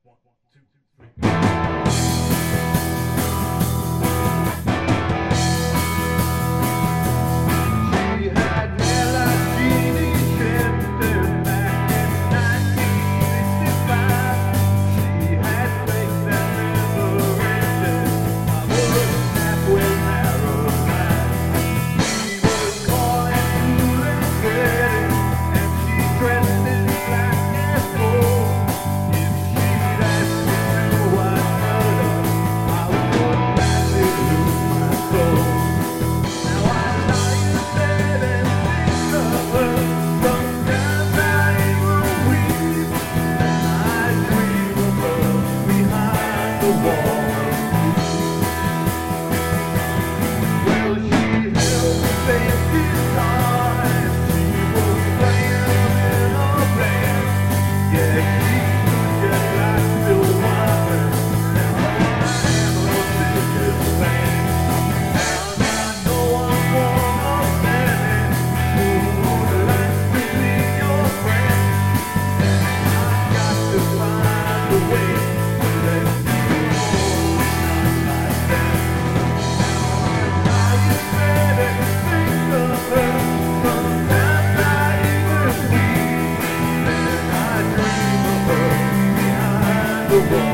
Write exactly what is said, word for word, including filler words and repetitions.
One, two, three. She had hair like Jeannie Shepard back in nineteen sixty-five. She had face that never ended. I was halfway narrow eyes. She was calling cool and steady, and she dressed in black and gold. If she'd asked me to what color, I would gladly lose my soul. Now I lie in bed and think of her. Sometimes I even weep, and I dream of her behind the wall. Well, she held the bass guitar and she was playing in a band. Yeah, she could just like Bill Wyman. Now I am her biggest fan. And I know I'm one of many who would like to be your friend. And I've got to find a way to let you know I'm not like that. Now I lie in bed and think of her. Sometimes I even weep, and I dream of her behind the wall.